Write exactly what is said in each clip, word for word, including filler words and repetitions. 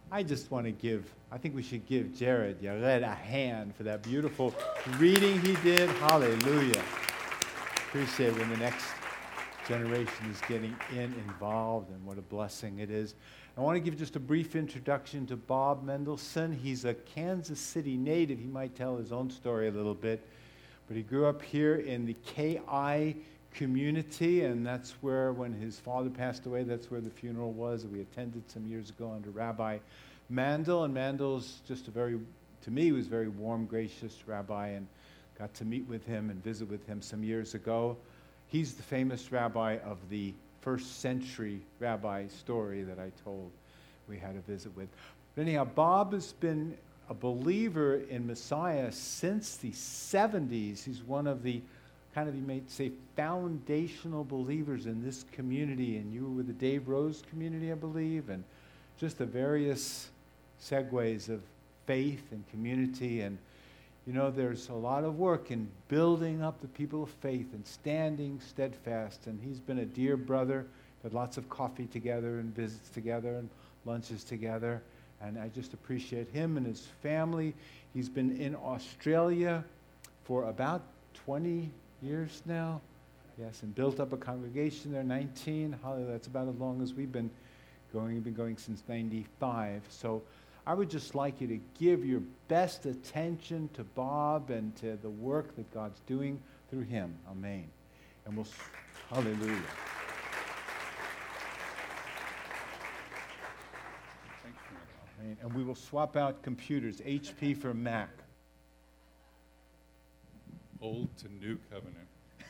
I just want to give, I think we should give Jared Yared a hand for that beautiful reading he did. Hallelujah. Appreciate when the next generation is getting in involved, and what a blessing it is. I want to give just a brief introduction to Bob Mendelson. He's a Kansas City native. He might tell his own story a little bit, but he grew up here in the K I community, and that's where, when his father passed away, that's where the funeral was that we attended some years ago under Rabbi Mandel. And Mandel's just a very, to me, he was a very warm, gracious rabbi, and got to meet with him and visit with him some years ago. He's the famous rabbi of the first century rabbi story that I told we had a visit with. But anyhow, Bob has been a believer in Messiah since the seventies. He's one of the kind of, you may say, foundational believers in this community, and you were with the Dave Rose community, I believe, and just the various segues of faith and community. And you know, there's a lot of work in building up the people of faith and standing steadfast, and he's been a dear brother. Had lots of coffee together and visits together and lunches together, and I just appreciate him and his family. He's been in Australia for about twenty years now, yes, and built up a congregation there, nineteen. Hallelujah, that's about as long as we've been going. We've been going since ninety-five. So I would just like you to give your best attention to Bob and to the work that God's doing through him. Amen. And we'll, hallelujah. Amen. And we will swap out computers, H P for Mac. Old to New Covenant.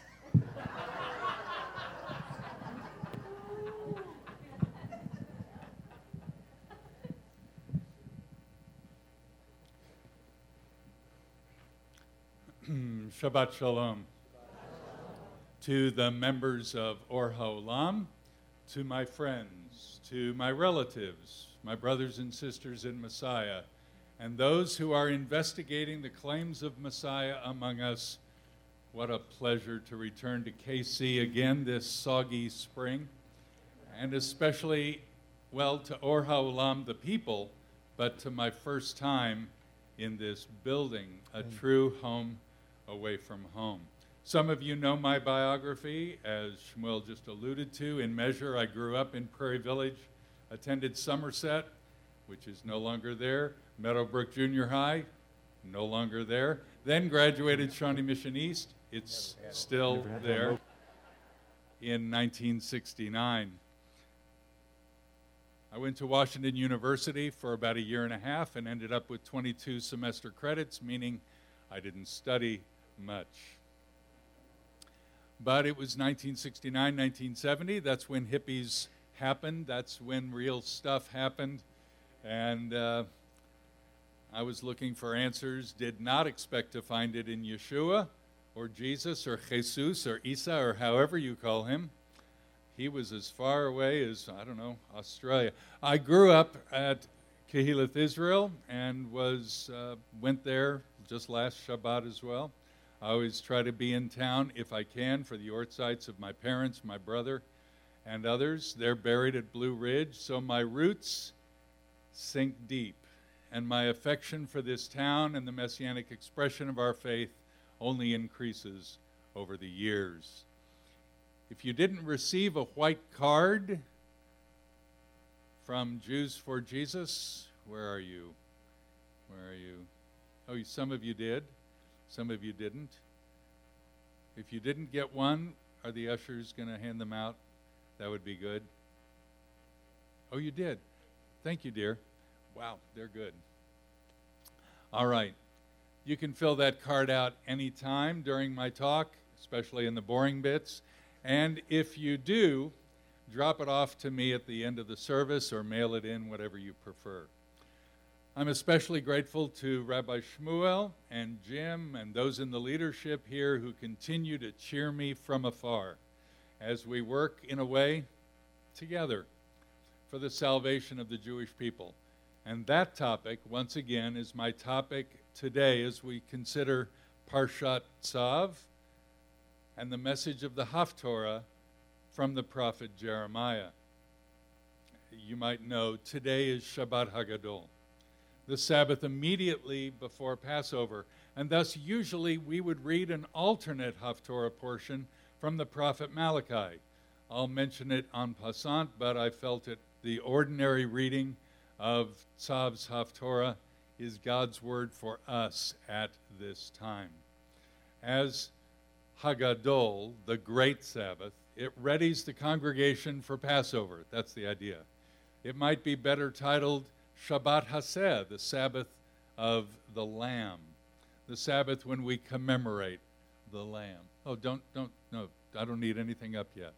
Shabbat Shalom. To the members of Or HaOlam, to my friends, to my relatives, my brothers and sisters in Messiah, and those who are investigating the claims of Messiah among us, what a pleasure to return to K C again this soggy spring, and especially, well, to Or HaOlam, the people, but to my first time in this building, a true home away from home. Some of you know my biography, as Shmuel just alluded to. In measure, I grew up in Prairie Village, attended Somerset, which is no longer there, Meadowbrook Junior High, no longer there, then graduated Shawnee Mission East. It's still there in nineteen sixty-nine. I went to Washington University for about a year and a half and ended up with twenty-two semester credits, meaning I didn't study much. But it was nineteen sixty-nine, nineteen seventy. That's when hippies happened. That's when real stuff happened. And uh, I was looking for answers, did not expect to find it in Yeshua or Jesus or Jesus or Isa or however you call him. He was as far away as, I don't know, Australia. I grew up at Kehileth Israel and was uh, went there just last Shabbat as well. I always try to be in town if I can for the ortsites of my parents, my brother, and others. They're buried at Blue Ridge, so my roots sink deep, and my affection for this town and the messianic expression of our faith only increases over the years. If you didn't receive a white card from Jews for Jesus, where are you? Where are you? Oh, some of you did. Some of you didn't. If you didn't get one, are the ushers going to hand them out? That would be good. Oh, you did. Thank you, dear. Wow, they're good. All right. You can fill that card out anytime during my talk, especially in the boring bits. And if you do, drop it off to me at the end of the service or mail it in, whatever you prefer. I'm especially grateful to Rabbi Shmuel and Jim and those in the leadership here who continue to cheer me from afar as we work in a way together for the salvation of the Jewish people. And that topic, once again, is my topic today as we consider Parshat Tzav and the message of the Haftorah from the prophet Jeremiah. you might know, today is Shabbat Hagadol, the Sabbath immediately before Passover. And thus, usually, we would read an alternate Haftorah portion from the prophet Malachi. I'll mention it en passant, but I felt it the ordinary reading of Tzav's Haftorah is God's word for us at this time. As Hagadol, the great Sabbath, it readies the congregation for Passover. That's the idea. It might be better titled Shabbat Haseh, the Sabbath of the Lamb, the Sabbath when we commemorate the Lamb. Oh, don't, don't, no, I don't need anything up yet.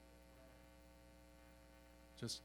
Just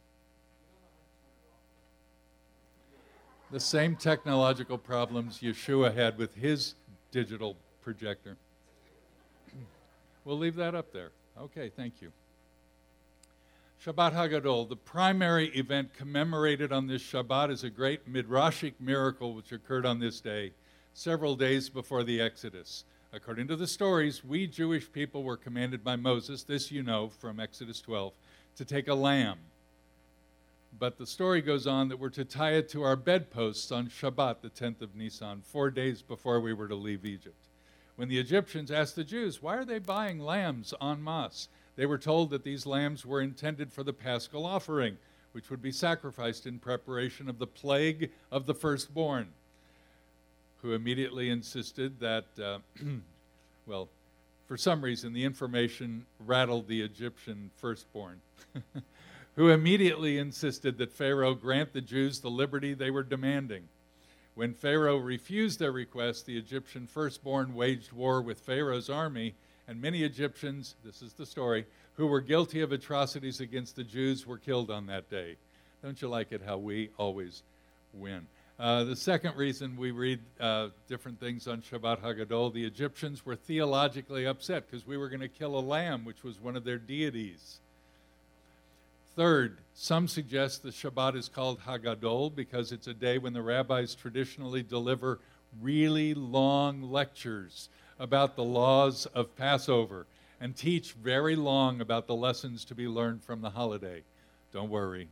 the same technological problems Yeshua had with his digital projector. We'll leave that up there. Okay, thank you. Shabbat Hagadol, the primary event commemorated on this Shabbat, is a great midrashic miracle which occurred on this day, several days before the Exodus. According to the stories, we Jewish people were commanded by Moses, this you know from Exodus twelve, to take a lamb. But the story goes on that we're to tie it to our bedposts on Shabbat, the tenth of Nisan, four days before we were to leave Egypt. When the Egyptians asked the Jews, why are they buying lambs en masse? They were told that these lambs were intended for the Paschal offering, which would be sacrificed in preparation of the plague of the firstborn, who immediately insisted that, uh, well, for some reason, the information rattled the Egyptian firstborn, who immediately insisted that Pharaoh grant the Jews the liberty they were demanding. When Pharaoh refused their request, the Egyptian firstborn waged war with Pharaoh's army, and many Egyptians, this is the story, who were guilty of atrocities against the Jews were killed on that day. Don't you like it how we always win? Uh, the second reason we read uh, different things on Shabbat Hagadol, the Egyptians were theologically upset because we were going to kill a lamb, which was one of their deities. Third, some suggest the Shabbat is called Hagadol because it's a day when the rabbis traditionally deliver really long lectures about the laws of Passover and teach very long about the lessons to be learned from the holiday. Don't worry.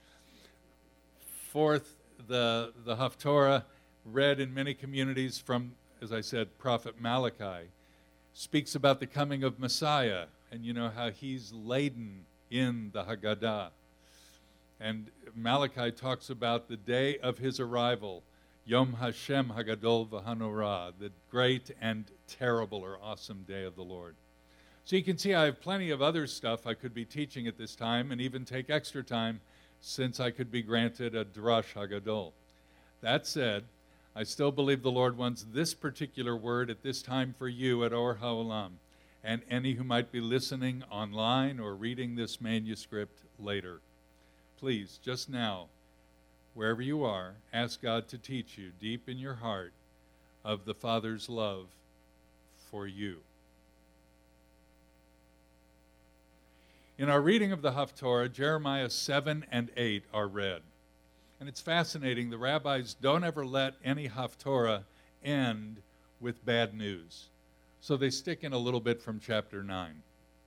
Fourth, the, the Haftorah, read in many communities from, as I said, Prophet Malachi, speaks about the coming of Messiah, and you know how he's laden in the Haggadah. And Malachi talks about the day of his arrival, Yom Hashem Hagadol v'Hanorah, the great and terrible or awesome day of the Lord. So you can see I have plenty of other stuff I could be teaching at this time and even take extra time since I could be granted a Drash Hagadol. That said, I still believe the Lord wants this particular word at this time for you at Or HaOlam, and any who might be listening online or reading this manuscript later. Please, just now, wherever you are, ask God to teach you deep in your heart of the Father's love for you. In our reading of the Haftorah, Jeremiah seven and eight are read. And it's fascinating, the rabbis don't ever let any Haftorah end with bad news. So they stick in a little bit from chapter nine.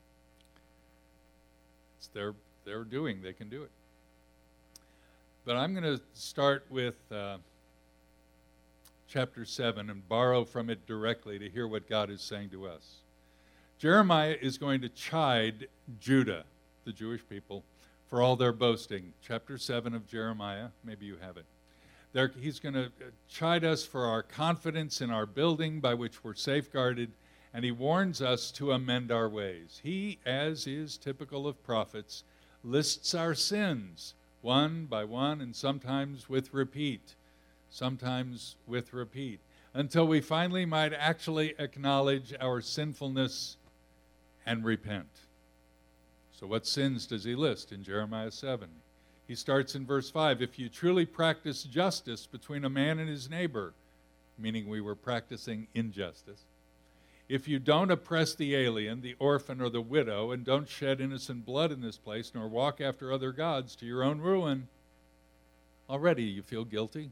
It's their, their doing, they can do it. But I'm going to start with uh, chapter seven and borrow from it directly to hear what God is saying to us. Jeremiah is going to chide Judah, the Jewish people, for all their boasting. Chapter seven of Jeremiah, maybe you have it. There, he's going to chide us for our confidence in our building by which we're safeguarded, and he warns us to amend our ways. He, as is typical of prophets, lists our sins one by one and sometimes with repeat, sometimes with repeat, until we finally might actually acknowledge our sinfulness and repent. So what sins does he list in Jeremiah seven? He starts in verse five, if you truly practice justice between a man and his neighbor, meaning we were practicing injustice, if you don't oppress the alien, the orphan, or the widow, and don't shed innocent blood in this place, nor walk after other gods to your own ruin, already you feel guilty?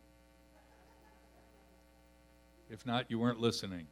If not, you weren't listening.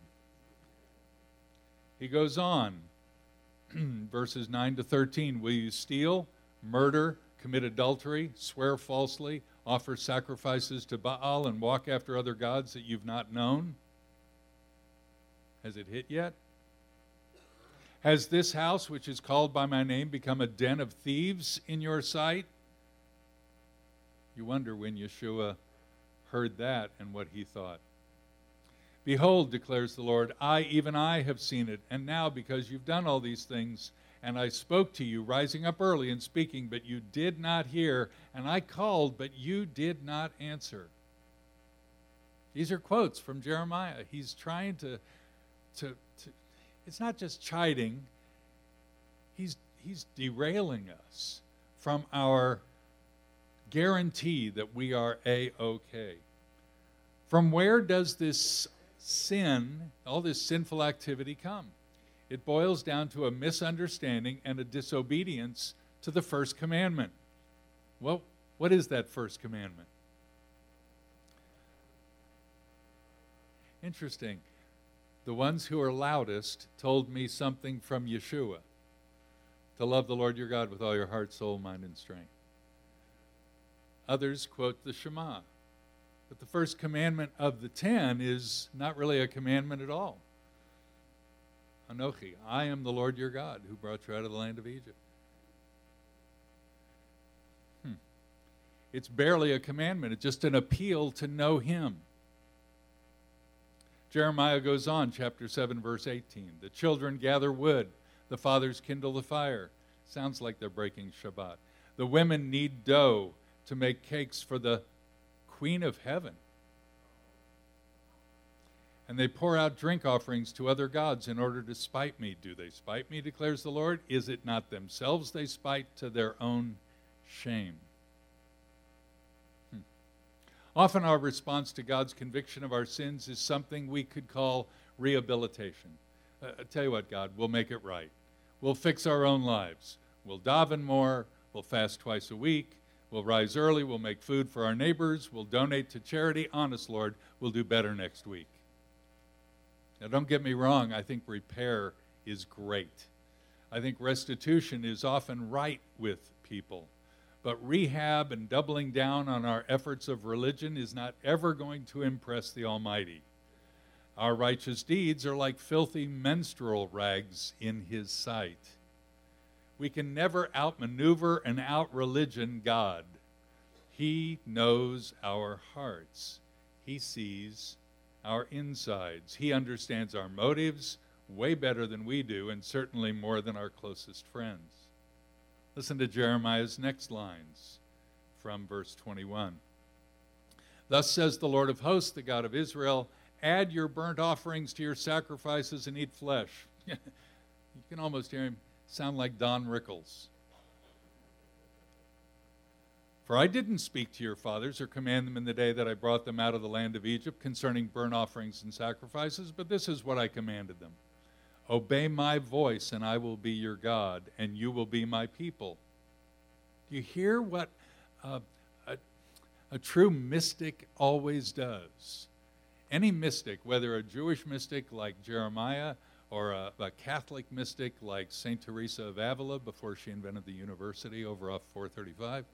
He goes on, verses nine to thirteen, will you steal, murder, commit adultery, swear falsely, offer sacrifices to Baal, and walk after other gods that you've not known? Has it hit yet? Has this house, which is called by my name, become a den of thieves in your sight? You wonder when Yeshua heard that and what he thought. Behold, declares the Lord, I, even I, have seen it. And now, because you've done all these things, and I spoke to you, rising up early and speaking, but you did not hear, and I called, but you did not answer. These are quotes from Jeremiah. He's trying to, to, to it's not just chiding, he's, he's derailing us from our guarantee that we are A-OK. From where does this sin, all this sinful activity come? It boils down to a misunderstanding and a disobedience to the first commandment. Well, what is that first commandment? Interesting. The ones who are loudest told me something from Yeshua, to love the Lord your God with all your heart, soul, mind, and strength. Others quote the Shema. But the first commandment of the ten is not really a commandment at all. Anochi, I am the Lord your God who brought you out of the land of Egypt. Hmm. It's barely a commandment. It's just an appeal to know him. Jeremiah goes on, chapter seven, verse eighteen. The children gather wood. The fathers kindle the fire. Sounds like they're breaking Shabbat. The women knead dough to make cakes for the Queen of Heaven. And they pour out drink offerings to other gods in order to spite me. Do they spite me, declares the Lord? Is it not themselves they spite to their own shame? Often our response to God's conviction of our sins is something we could call rehabilitation. Uh, I tell you what, God, we'll make it right. We'll fix our own lives. We'll daven more. We'll fast twice a week. We'll rise early. We'll make food for our neighbors. We'll donate to charity. Honest, Lord, we'll do better next week. Now, don't get me wrong. I think repair is great. I think restitution is often right with people. But rehab and doubling down on our efforts of religion is not ever going to impress the Almighty. Our righteous deeds are like filthy menstrual rags in his sight. We can never outmaneuver and out-religion God. He knows our hearts. He sees our insides. He understands our motives way better than we do, and certainly more than our closest friends. Listen to Jeremiah's next lines from verse twenty-one. Thus says the Lord of hosts, the God of Israel, add your burnt offerings to your sacrifices and eat flesh. You can almost hear him sound like Don Rickles. For I didn't speak to your fathers or command them in the day that I brought them out of the land of Egypt concerning burnt offerings and sacrifices, but this is what I commanded them. Obey my voice, and I will be your God, and you will be my people. Do you hear what uh, a, a true mystic always does? Any mystic, whether a Jewish mystic like Jeremiah or a, a Catholic mystic like Saint Teresa of Avila before she invented the university over off four thirty-five,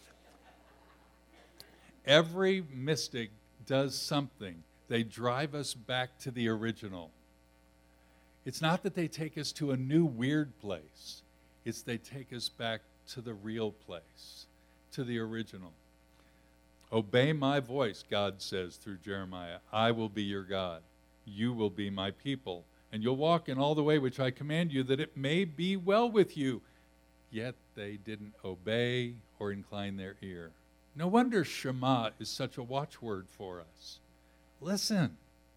every mystic does something. They drive us back to the original. It's not that they take us to a new weird place. It's they take us back to the real place, to the original. Obey my voice, God says through Jeremiah. I will be your God. You will be my people. And you'll walk in all the way which I command you, that it may be well with you. Yet they didn't obey or incline their ear. No wonder Shema is such a watchword for us. Listen.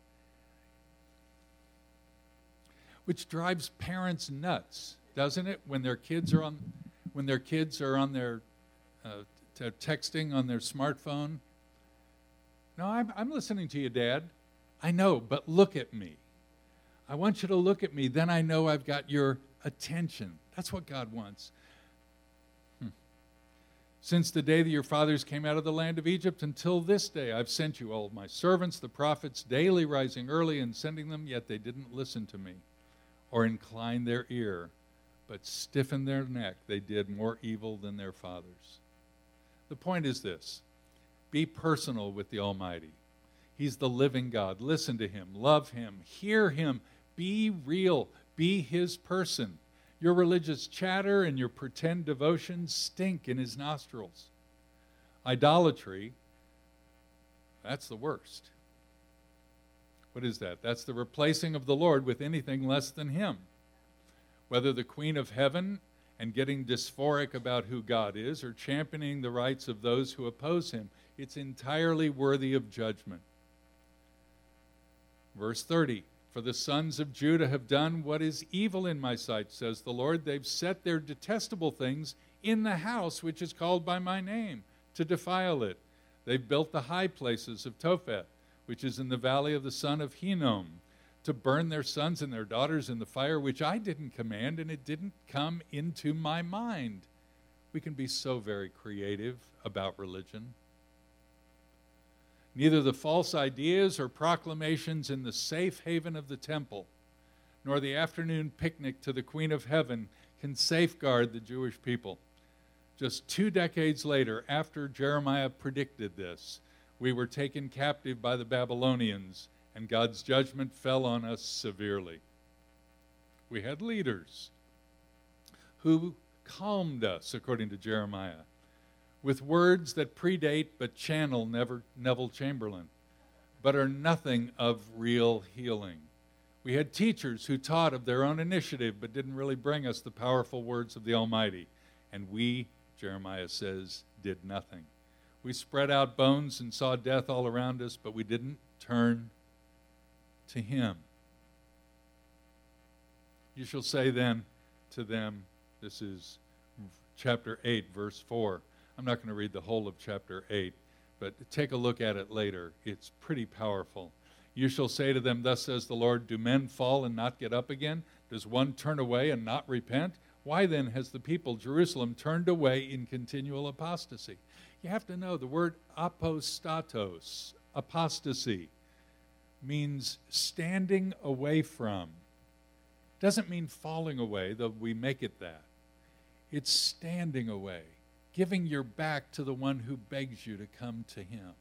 Which drives parents nuts, doesn't it? When their kids are on, when their kids are on their uh, t- texting on their smartphone. No, I'm, I'm listening to you, Dad. I know, but look at me. I want you to look at me. Then I know I've got your attention. That's what God wants. Hmm. Since the day that your fathers came out of the land of Egypt until this day, I've sent you all my servants, the prophets, daily rising early and sending them, yet they didn't listen to me or incline their ear, but stiffened their neck. They did more evil than their fathers. The point is this: be personal with the Almighty. He's the living God. Listen to him, love him, hear him, be real, be his person. Your religious chatter and your pretend devotions stink in his nostrils. Idolatry, that's the worst. What is that? That's the replacing of the Lord with anything less than him. Whether the Queen of Heaven and getting dysphoric about who God is, or championing the rights of those who oppose him, it's entirely worthy of judgment. Verse thirty, for the sons of Judah have done what is evil in my sight, says the Lord. They've set their detestable things in the house which is called by my name, to defile it. They've built the high places of Tophet, which is in the valley of the son of Hinnom, to burn their sons and their daughters in the fire, which I didn't command, and it didn't come into my mind. We can be so very creative about religion. Neither the false ideas or proclamations in the safe haven of the temple, nor the afternoon picnic to the Queen of Heaven can safeguard the Jewish people. Just two decades later, after Jeremiah predicted this, we were taken captive by the Babylonians, and God's judgment fell on us severely. We had leaders who calmed us, according to Jeremiah, with words that predate but channel Never, Neville Chamberlain, but are nothing of real healing. We had teachers who taught of their own initiative but didn't really bring us the powerful words of the Almighty. And we, Jeremiah says, did nothing. We spread out bones and saw death all around us, but we didn't turn to him. You shall say then to them, this is chapter eight, verse four. I'm not going to read the whole of chapter eight, but take a look at it later. It's pretty powerful. You shall say to them, thus says the Lord, do men fall and not get up again? Does one turn away and not repent? Why then has the people, Jerusalem, turned away in continual apostasy? You have to know the word apostatos, apostasy, means standing away from. Doesn't mean falling away, though we make it that. It's standing away, giving your back to the one who begs you to come to him.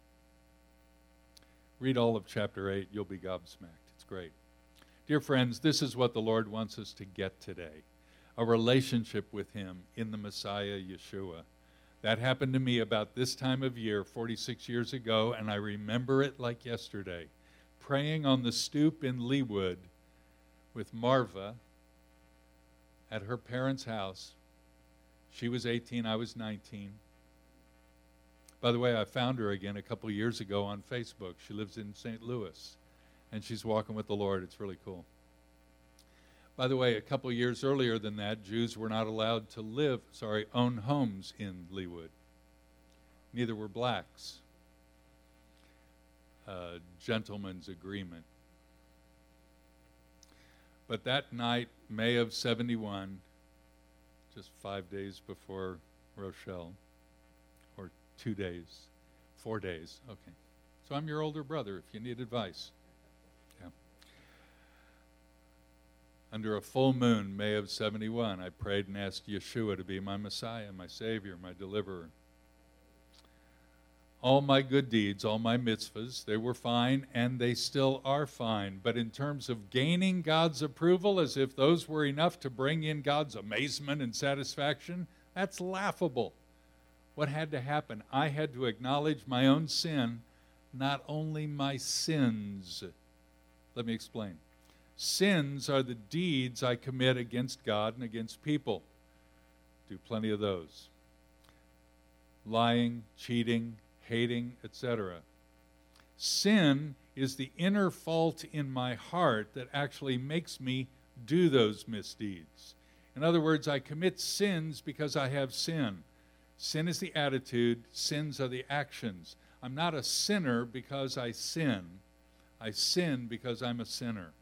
Read all of chapter eight, you'll be gobsmacked. It's great. Dear friends, this is what the Lord wants us to get today, a relationship with him in the Messiah, Yeshua. That happened to me about this time of year, forty-six years ago, and I remember it like yesterday, praying on the stoop in Leawood with Marva at her parents' house. She was eighteen, I was nineteen. By the way, I found her again a couple years ago on Facebook. She lives in Saint Louis, and she's walking with the Lord. It's really cool. By the way, a couple years earlier than that, Jews were not allowed to live, sorry, own homes in Leawood. Neither were blacks. A gentleman's agreement. But that night, May of seventy-one, just five days before Rochelle, or two days, four days, okay. So I'm your older brother if you need advice. Yeah. Under a full moon, May of seventy-one, I prayed and asked Yeshua to be my Messiah, my Savior, my deliverer. All my good deeds, all my mitzvahs, they were fine, and they still are fine. But in terms of gaining God's approval, as if those were enough to bring in God's amazement and satisfaction, that's laughable. What had to happen? I had to acknowledge my own sin, not only my sins. Let me explain. Sins are the deeds I commit against God and against people. Do plenty of those. Lying, cheating, hating, et cetera. Sin is the inner fault in my heart that actually makes me do those misdeeds. In other words, I commit sins because I have sin. Sin is the attitude, sins are the actions. I'm not a sinner because I sin. I sin because I'm a sinner.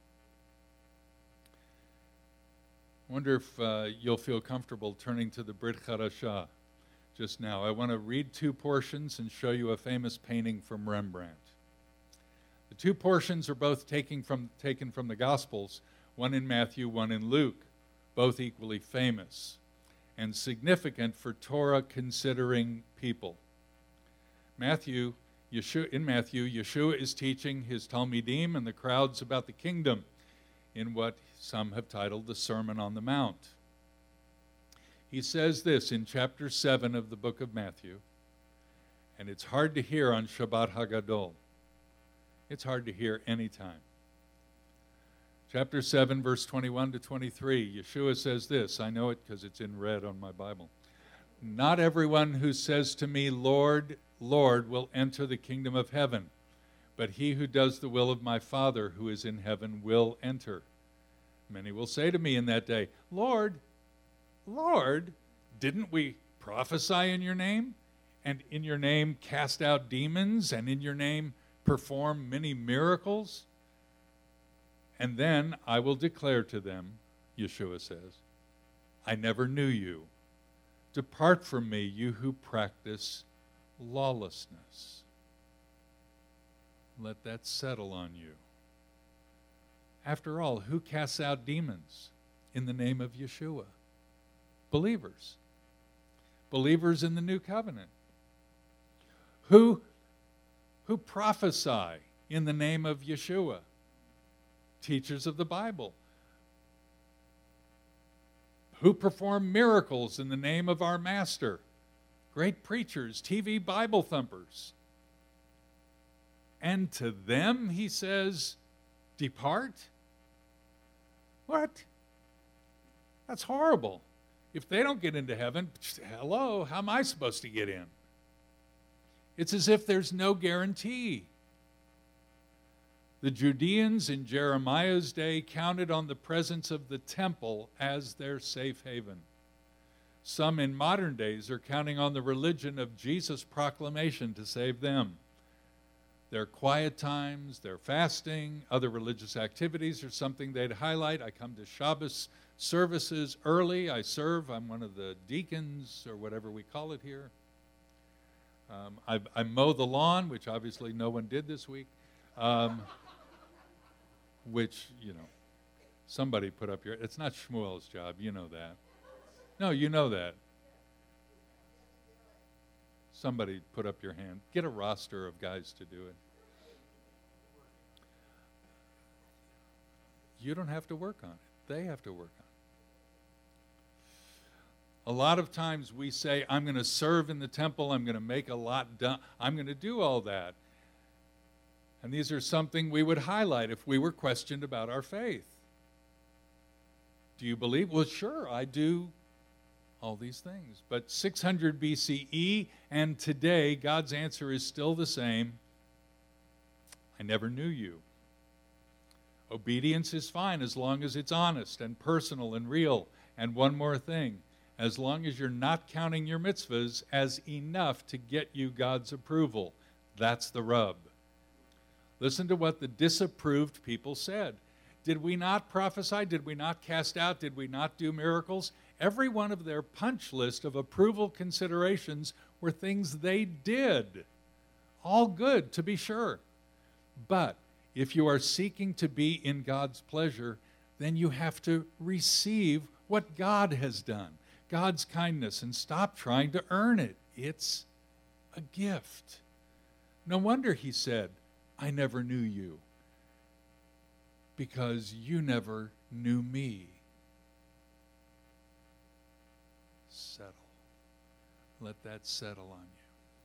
I wonder if uh, you'll feel comfortable turning to the Brit Chadashah just now. I want to read two portions and show you a famous painting from Rembrandt. The two portions are both taken from, taken from the Gospels, one in Matthew, one in Luke, both equally famous. and significant for Torah-considering people. Matthew, Yeshua, in Matthew, Yeshua is teaching his Talmidim and the crowds about the kingdom in what some have titled the Sermon on the Mount. He says this in chapter seven of the book of Matthew, and it's hard to hear on Shabbat Hagadol. It's hard to hear anytime. Chapter seven, verse twenty-one to twenty-three, Yeshua says this. I know it because it's in red on my Bible. Not everyone who says to me, Lord, Lord, will enter the kingdom of heaven, but he who does the will of my Father who is in heaven will enter. Many will say to me in that day, Lord, Lord, didn't we prophesy in your name, and in your name cast out demons, and in your name perform many miracles? And then I will declare to them, Yeshua says, I never knew you. Depart from me, you who practice lawlessness. Let that settle on you. After all, who casts out demons in the name of Yeshua? Believers. Believers in the new covenant. Who, who prophesy in the name of Yeshua? Teachers of the Bible. Who perform miracles in the name of our Master? Great preachers, T V Bible thumpers. And to them, he says, depart? What? That's horrible. If they don't get into heaven, hello, how am I supposed to get in? It's as if there's no guarantee. The Judeans in Jeremiah's day counted on the presence of the temple as their safe haven. Some in modern days are counting on the religion of Jesus' proclamation to save them. Their quiet times, their fasting, other religious activities are something they'd highlight. I come to Shabbos services early. I serve. I'm one of the deacons, or whatever we call it here. Um, I, I mow the lawn, which obviously no one did this week. Um, which, you know, somebody put up your, it's not Shmuel's job, you know that. No, you know that. Somebody put up your hand. Get a roster of guys to do it. You don't have to work on it. They have to work on it. A lot of times we say, I'm going to serve in the temple, I'm going to make a lot done, I'm going to do all that. And these are something we would highlight if we were questioned about our faith. Do you believe? Well, sure, I do all these things. But six hundred B C E and today, God's answer is still the same. I never knew you. Obedience is fine as long as it's honest and personal and real. And one more thing, as long as you're not counting your mitzvahs as enough to get you God's approval. That's the rub. Listen to what the disapproved people said. Did we not prophesy? Did we not cast out? Did we not do miracles? Every one of their punch list of approval considerations were things they did. All good, to be sure. But if you are seeking to be in God's pleasure, then you have to receive what God has done, God's kindness, and stop trying to earn it. It's a gift. No wonder he said, I never knew you, because you never knew me. Settle. Let that settle on you.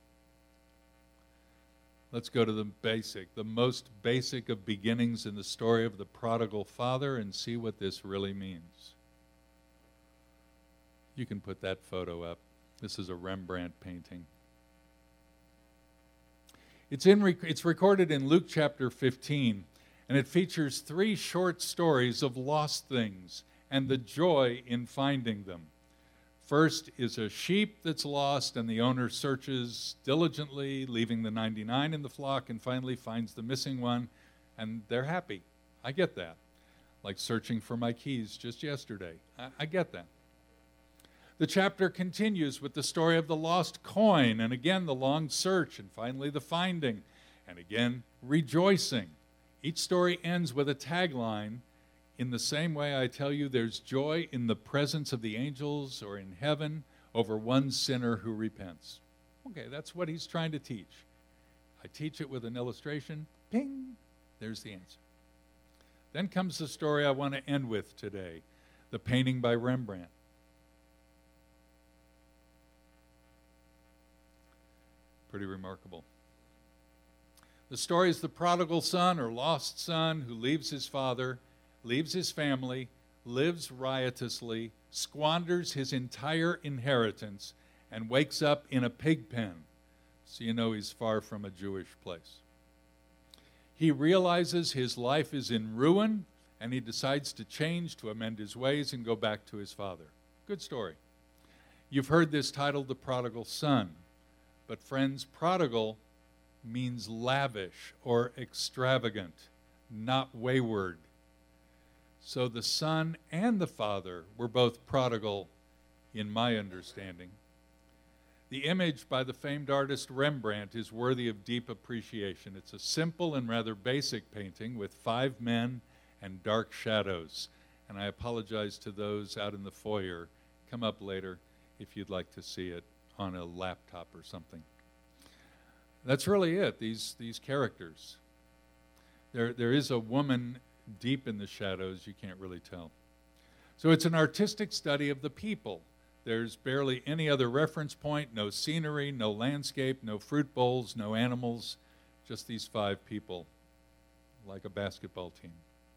Let's go to the basic, the most basic of beginnings in the story of the prodigal father, and see what this really means. You can put that photo up. This is a Rembrandt painting. It's, in rec- it's recorded in Luke chapter fifteen, and it features three short stories of lost things and the joy in finding them. First is a sheep that's lost, and the owner searches diligently, leaving the ninety-nine in the flock, and finally finds the missing one, and they're happy. I get that. Like searching for my keys just yesterday. I, I get that. The chapter continues with the story of the lost coin, and again the long search, and finally the finding, and again rejoicing. Each story ends with a tagline, In the same way, I tell you, there's joy in the presence of the angels or in heaven over one sinner who repents. Okay, that's what he's trying to teach. I teach it with an illustration. Ping! There's the answer. Then comes the story I want to end with today, the painting by Rembrandt. Pretty remarkable. The story is the prodigal son or lost son who leaves his father, leaves his family, lives riotously, squanders his entire inheritance, and wakes up in a pig pen. So you know he's far from a Jewish place. He realizes his life is in ruin, and he decides to change, to amend his ways, and go back to his father. Good story. You've heard this titled The Prodigal Son. But friends, prodigal means lavish or extravagant, not wayward. So the son and the father were both prodigal in my understanding. The image by the famed artist Rembrandt is worthy of deep appreciation. It's a simple and rather basic painting with five men and dark shadows. And I apologize to those out in the foyer. Come up later if you'd like to see it on a laptop or something. That's really it, these, these characters. There, there is a woman deep in the shadows, you can't really tell. So it's an artistic study of the people. There's barely any other reference point, no scenery, no landscape, no fruit bowls, no animals, just these five people, like a basketball team.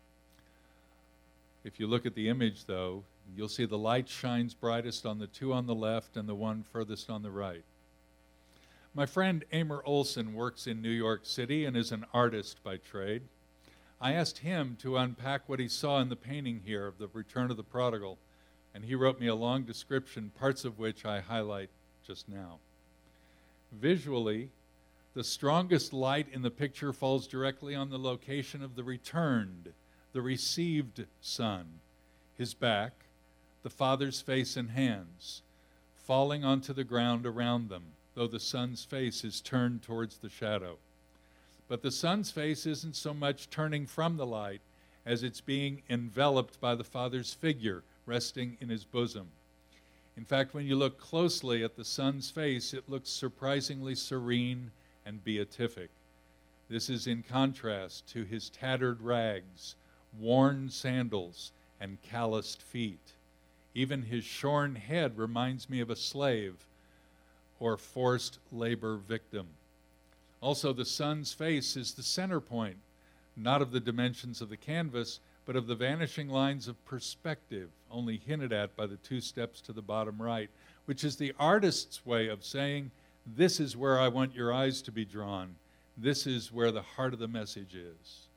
If you look at the image, though, you'll see the light shines brightest on the two on the left and the one furthest on the right. My friend Amer Olson works in New York City and is an artist by trade. I asked him to unpack what he saw in the painting here of the Return of the Prodigal, and he wrote me a long description, parts of which I highlight just now. Visually, the strongest light in the picture falls directly on the location of the returned, the received son, his back, the father's face and hands, falling onto the ground around them, though the son's face is turned towards the shadow. But the son's face isn't so much turning from the light as it's being enveloped by the father's figure resting in his bosom. In fact, when you look closely at the son's face, it looks surprisingly serene and beatific. This is in contrast to his tattered rags, worn sandals, and calloused feet. Even his shorn head reminds me of a slave or forced labor victim. Also, the son's face is the center point, not of the dimensions of the canvas, but of the vanishing lines of perspective, only hinted at by the two steps to the bottom right, which is the artist's way of saying, this is where I want your eyes to be drawn. This is where the heart of the message is.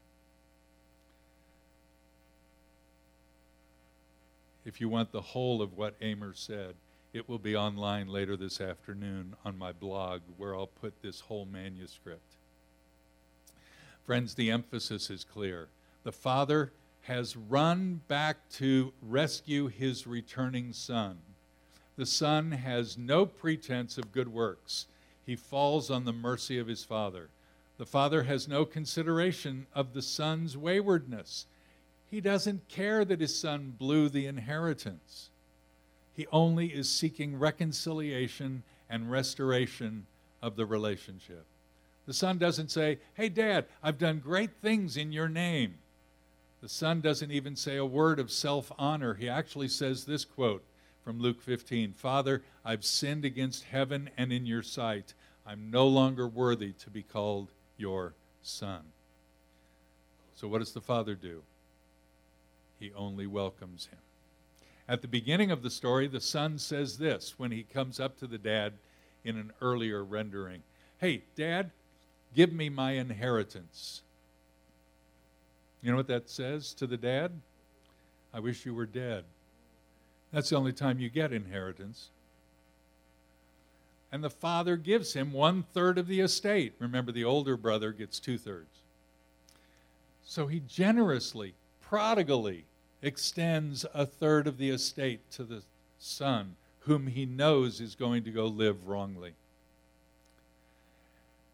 If you want the whole of what Amer said, it will be online later this afternoon on my blog, where I'll put this whole manuscript. Friends, the emphasis is clear. The father has run back to rescue his returning son. The son has no pretense of good works. He falls on the mercy of his father. The father has no consideration of the son's waywardness. He doesn't care that his son blew the inheritance. He only is seeking reconciliation and restoration of the relationship. The son doesn't say, hey, Dad, I've done great things in your name. The son doesn't even say a word of self-honor. He actually says this quote from Luke fifteen, Father, I've sinned against heaven and in your sight. I'm no longer worthy to be called your son. So what does the father do? He only welcomes him. At the beginning of the story, the son says this when he comes up to the dad in an earlier rendering. Hey, Dad, give me my inheritance. You know what that says to the dad? I wish you were dead. That's the only time you get inheritance. And the father gives him one third of the estate. Remember, the older brother gets two thirds. So he generously, prodigally extends a third of the estate to the son, whom he knows is going to go live wrongly.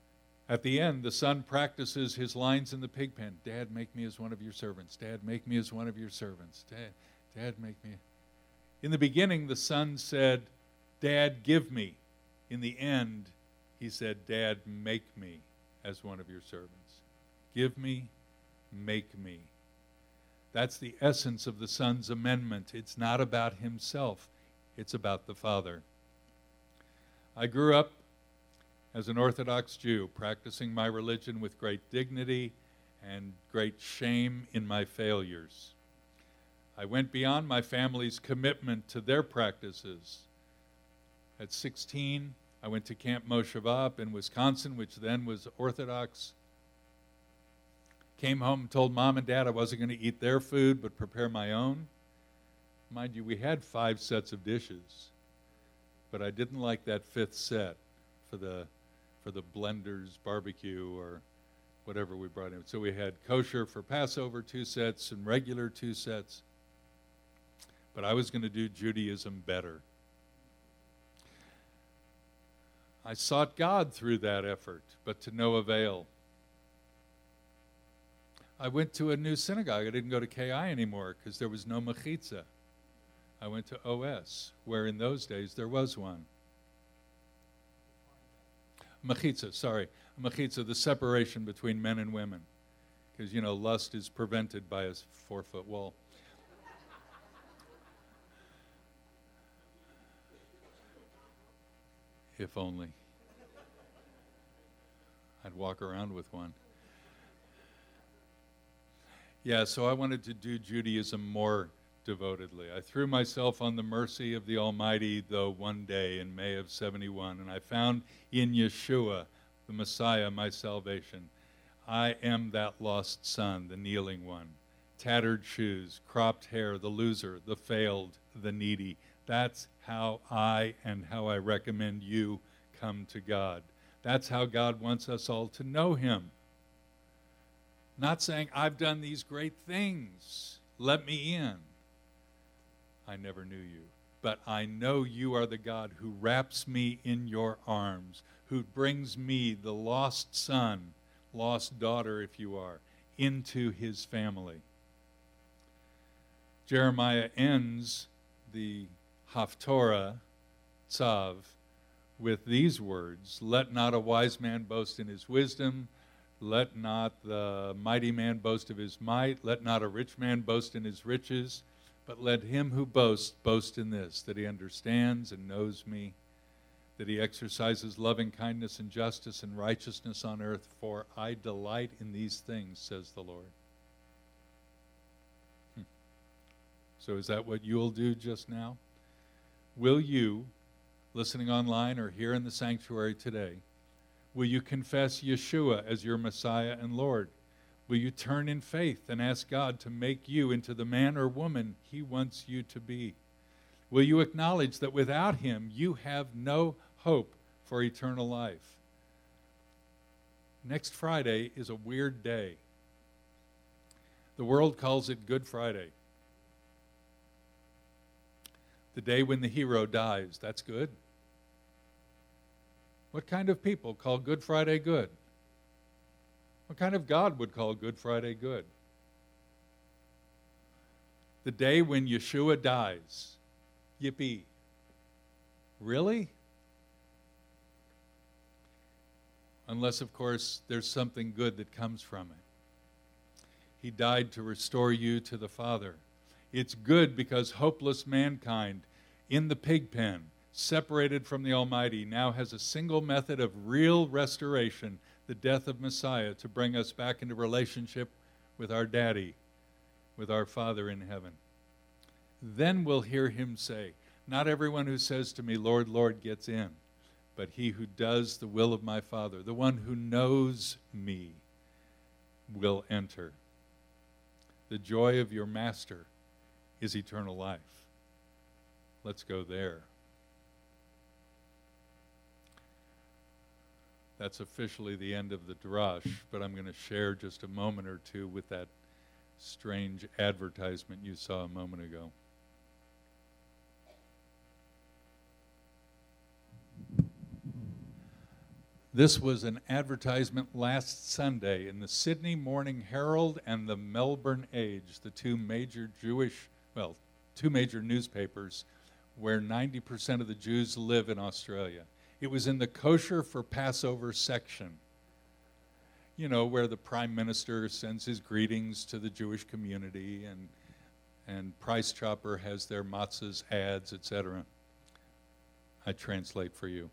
At the end, the son practices his lines in the pig pen. Dad, make me as one of your servants. Dad, make me as one of your servants. Dad, Dad, make me. In the beginning, the son said, Dad, give me. In the end, he said, Dad, make me as one of your servants. Give me, make me. That's the essence of the son's amendment. It's not about himself. It's about the Father. I grew up as an Orthodox Jew, practicing my religion with great dignity and great shame in my failures. I went beyond my family's commitment to their practices. At sixteen, I went to Camp Mosheva up in Wisconsin, which then was Orthodox. Came home and told Mom and Dad I wasn't going to eat their food, but prepare my own. Mind you, we had five sets of dishes, but I didn't like that fifth set for the for the Blender's barbecue or whatever we brought in. So we had kosher for Passover, two sets, and regular two sets. But I was going to do Judaism better. I sought God through that effort, but to no avail. I went to a new synagogue. I didn't go to K I anymore because there was no mechitza. I went to O S, where in those days there was one. Mechitza, sorry. Mechitza, the separation between men and women. Because, you know, lust is prevented by a four-foot wall. If only. I'd walk around with one. Yeah, so I wanted to do Judaism more devotedly. I threw myself on the mercy of the Almighty, though, one day in May of seventy-one, and I found in Yeshua, the Messiah, my salvation. I am that lost son, the kneeling one. Tattered shoes, cropped hair, the loser, the failed, the needy. That's how I and how I recommend you come to God. That's how God wants us all to know him. Not saying, I've done these great things, let me in. I never knew you, but I know you are the God who wraps me in your arms, who brings me, the lost son, lost daughter if you are, into his family. Jeremiah ends the Haftorah, Tzav, with these words, let not a wise man boast in his wisdom, let not the mighty man boast of his might, let not a rich man boast in his riches, but let him who boasts boast in this, that he understands and knows me, that he exercises loving kindness and justice and righteousness on earth, for I delight in these things, says the Lord. Hmm. So is that what you'll do just now? Will you, listening online or here in the sanctuary today, will you confess Yeshua as your Messiah and Lord? Will you turn in faith and ask God to make you into the man or woman he wants you to be? Will you acknowledge that without him you have no hope for eternal life? Next Friday is a weird day. The world calls it Good Friday. The day when the hero dies. That's good. What kind of people call Good Friday good? What kind of God would call Good Friday good? The day when Yeshua dies. Yippee. Really? Unless, of course, there's something good that comes from it. He died to restore you to the Father. It's good because hopeless mankind in the pig pen, separated from the Almighty, now has a single method of real restoration, the death of Messiah, to bring us back into relationship with our Daddy, with our Father in heaven. Then we'll hear him say, not everyone who says to me, Lord, Lord, gets in, but he who does the will of my Father, the one who knows me, will enter. The joy of your master is eternal life. Let's go there. That's officially the end of the drash, but I'm going to share just a moment or two with that strange advertisement you saw a moment ago. This was an advertisement last Sunday in the Sydney Morning Herald and the Melbourne Age, the two major Jewish, well, two major newspapers where ninety percent of the Jews live in Australia. It was in the Kosher for Passover section, you know, where the Prime Minister sends his greetings to the Jewish community, and and Price Chopper has their matzahs ads, et cetera. I translate for you.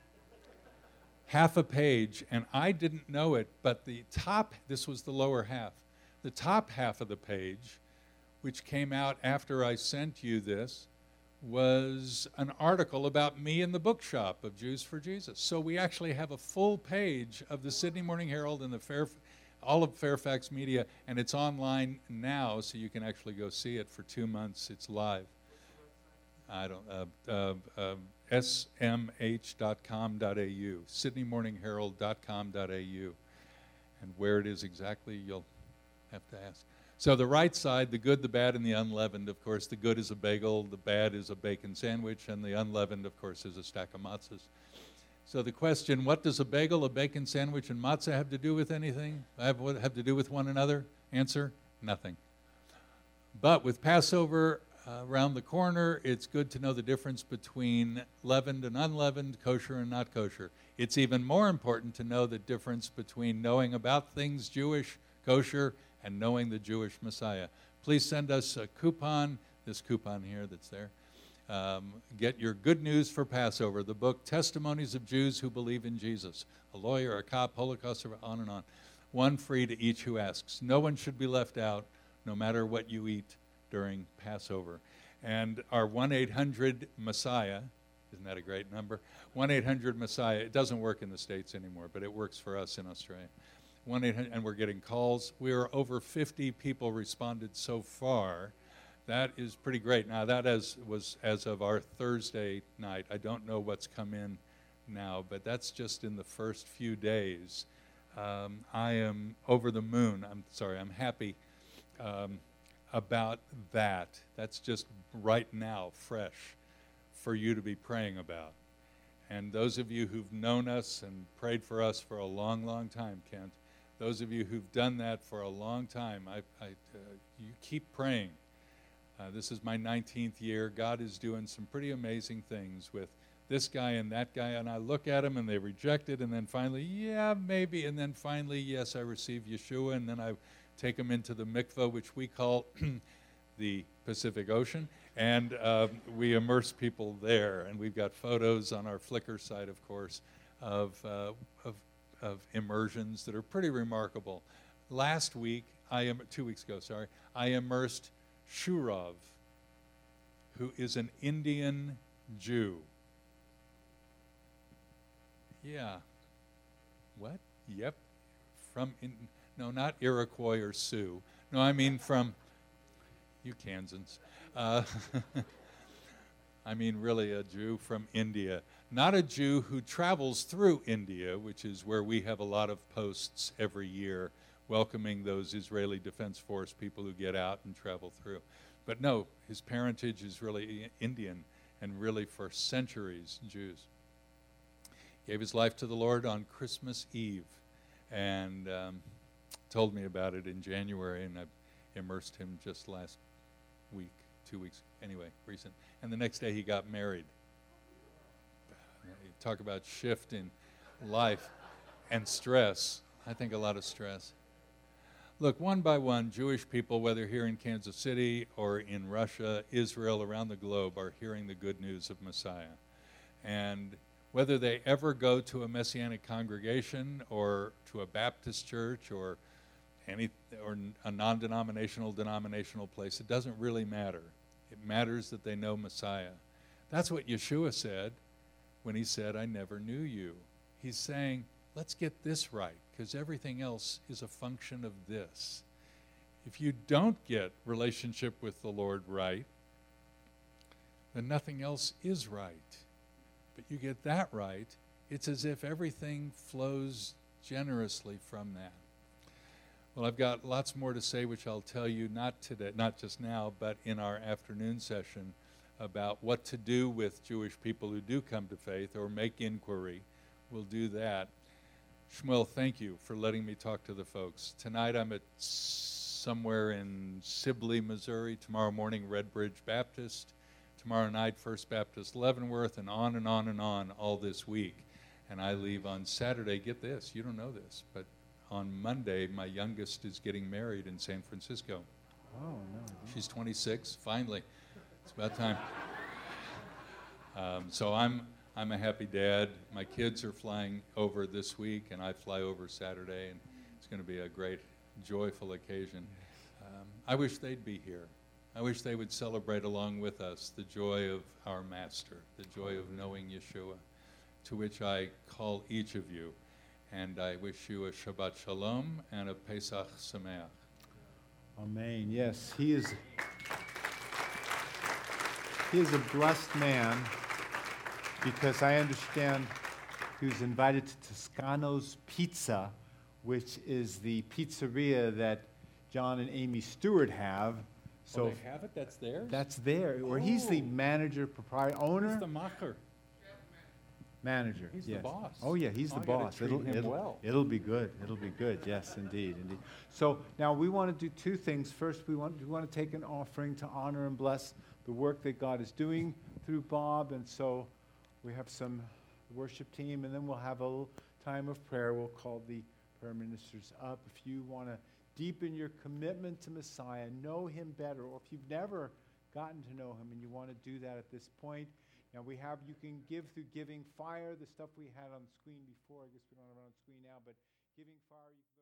Half a page, and I didn't know it, but the top, this was the lower half, the top half of the page, which came out after I sent you this, was an article about me in the bookshop of Jews for Jesus. So we actually have a full page of the Sydney Morning Herald and the Fairf- all of Fairfax Media, and it's online now, so you can actually go see it for two months. It's live. I don't, uh, uh, uh, S M H dot com dot A U, sydney morning herald dot com dot A U. And where it is exactly, you'll have to ask. So the right side, the good, the bad, and the unleavened. Of course, the good is a bagel, the bad is a bacon sandwich, and the unleavened, of course, is a stack of matzahs. So the question, what does a bagel, a bacon sandwich, and matzah have to do with anything? Have, have to do with one another? Answer, nothing. But with Passover uh, around the corner, it's good to know the difference between leavened and unleavened, kosher and not kosher. It's even more important to know the difference between knowing about things Jewish, kosher, and knowing the Jewish Messiah. Please send us a coupon, this coupon here that's there. Um, get your good news for Passover, the book Testimonies of Jews Who Believe in Jesus. A lawyer, a cop, Holocaust, on and on. One free to each who asks. No one should be left out, no matter what you eat during Passover. And our one eight hundred Messiah, isn't that a great number? one eight hundred Messiah, it doesn't work in the States anymore, but it works for us in Australia. one eight hundred, and we're getting calls. We are over fifty people responded so far. That is pretty great. Now that as, was as of our Thursday night. I don't know what's come in now, but that's just in the first few days. Um, I am over the moon. I'm sorry, I'm happy um, about that. That's just right now, fresh, for you to be praying about. And those of you who've known us and prayed for us for a long, long time, Kent, those of you who've done that for a long time, I, I, uh, you keep praying. Uh, this is my nineteenth year. God is doing some pretty amazing things with this guy and that guy, and I look at them and they reject it, and then finally, yeah, maybe, and then finally, yes, I receive Yeshua, and then I take them into the mikveh, which we call the Pacific Ocean, and uh, we immerse people there, and we've got photos on our Flickr site, of course, of, uh, of, of immersions that are pretty remarkable. Last week, I am two weeks ago, sorry, I immersed Shurav, who is an Indian Jew. Yeah. What? Yep. From, in, no, not Iroquois or Sioux. No, I mean from, you Kansans. Uh, I mean really a Jew from India. Not a Jew who travels through India, which is where we have a lot of posts every year welcoming those Israeli Defense Force people who get out and travel through. But no, his parentage is really Indian, and really for centuries Jews. Gave his life to the Lord on Christmas Eve, and um, told me about it in January, and I immersed him just last week, two weeks, anyway, recent. And the next day he got married. You talk about shift in life and stress. I think a lot of stress. Look, one by one, Jewish people, whether here in Kansas City or in Russia, Israel, around the globe, are hearing the good news of Messiah. And whether they ever go to a Messianic congregation or to a Baptist church or any or a non-denominational, denominational place, it doesn't really matter. It matters that they know Messiah. That's what Yeshua said when he said, I never knew you. He's saying, let's get this right, because everything else is a function of this. If you don't get relationship with the Lord right, then nothing else is right. But you get that right, it's as if everything flows generously from that. Well, I've got lots more to say, which I'll tell you not today, not just now, but in our afternoon session about what to do with Jewish people who do come to faith or make inquiry. We'll do that. Shmuel, thank you for letting me talk to the folks. Tonight I'm at somewhere in Sibley, Missouri. Tomorrow morning, Red Bridge Baptist. Tomorrow night, First Baptist Leavenworth, and on and on and on all this week. And I leave on Saturday. Get this, you don't know this, but on Monday, my youngest is getting married in San Francisco. Oh, no. She's twenty-six, finally. It's about time. Um, so I'm I'm a happy dad. My kids are flying over this week, and I fly over Saturday, and it's going to be a great, joyful occasion. Um, I wish they'd be here. I wish they would celebrate along with us the joy of our Master, the joy of knowing Yeshua, to which I call each of you. And I wish you a Shabbat Shalom and a Pesach Sameach. Amen. Yes, he is, he is a blessed man, because I understand he was invited to Toscano's Pizza, which is the pizzeria that John and Amy Stewart have. So Oh, they have it? That's theirs? that's there, where he's the Oh. manager, proprietor, owner, He's the macher. manager. He's the yes. boss. Oh yeah, he's Oh, the I gotta boss. treat It'll, him it'll, well. it'll be good. It'll be good. Yes, indeed, indeed. So now we want to do two things. First, we want we want to take an offering to honor and bless the work that God is doing through Bob, and so we have some worship team, and then we'll have a little time of prayer. We'll call the prayer ministers up. If you want to deepen your commitment to Messiah, know him better, or if you've never gotten to know him and you want to do that at this point, now we have, you can give through Giving Fire, the stuff we had on the screen before. I guess we don't have it on screen now, but Giving Fire, you can go